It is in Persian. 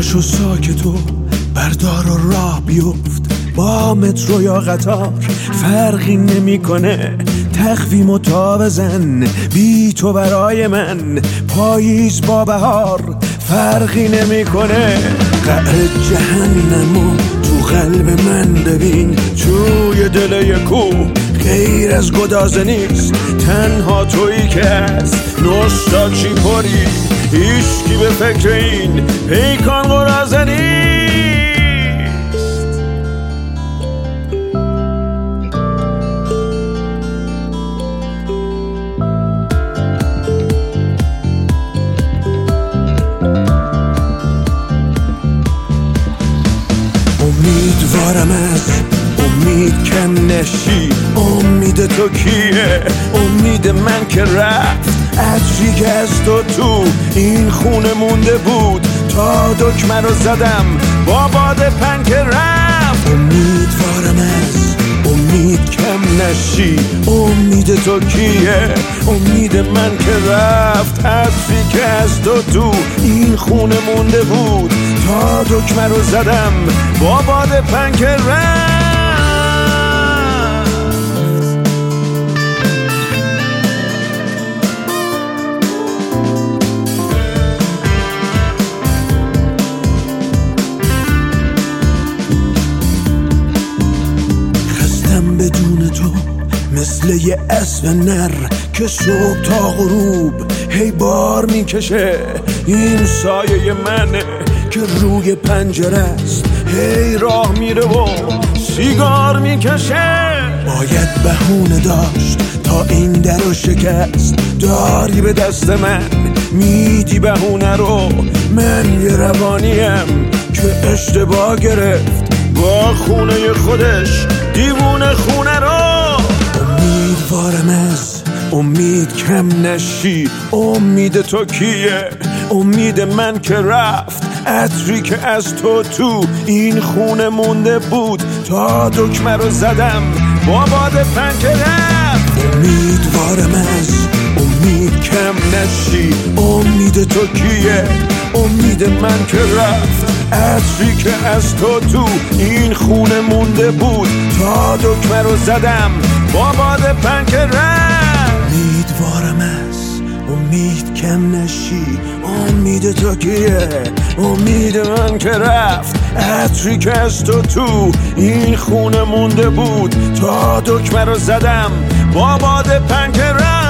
پاشو ساکتو بردار و راه بیفت، با مترو یا قطار فرقی نمیکنه، تقویم و تا بزن بی تو برای من، پاییز با بهار فرقی نمیکنه. قعر جهنمو تو قلب من ببین، توی دل یکو غیر از گدازه نیست، تنها تویی که هست نوستالژی پری، هیچکی به فکر این پیکان قرازه نیست. امیدوارم از امید کم نشی، امید تو کیه؟ امید من که رفت، عطری که از تو این خونه مونده بود، تا دکمه رو زدم با باد پنکه رفت. امیدوارم از امید کم نشی، امید تو کیه؟ امید من که رفت، عطری که از تو این خونه مونده بود، تا دکمه رو زدم با باد پنکه رفت. بدون تو مثل یه اسب نر که صبح تا غروب هی بار میکشه، این سایه منه که روی پنجره است، هی راه میره و سیگار میکشه. باید بهونه داشت تا این در رو شکست، داری به دست من میدی بهونه رو، من یه روانیم که اشتباه گرفت با خونه خودش دیوونه خونه رو. امیدوارم از امید کم نشی، امید تو کیه؟ امید من که رفت، عطری که از تو این خونه مونده بود، تا دکمه رو زدم با باد پنکه رفت. امیدوارم از امید کم نشی، امید تو کیه؟ امید من که رفت، عطری که از تو این خونه مونده بود، تا دکمه رو زدم با باد پنکه رفت. امیدوارم از امید کم نشی، امید تو کیه؟ امید من که رفت، عطری که از تو این خونه مونده بود، تا دکمه رو زدم با باد پنکه رفت.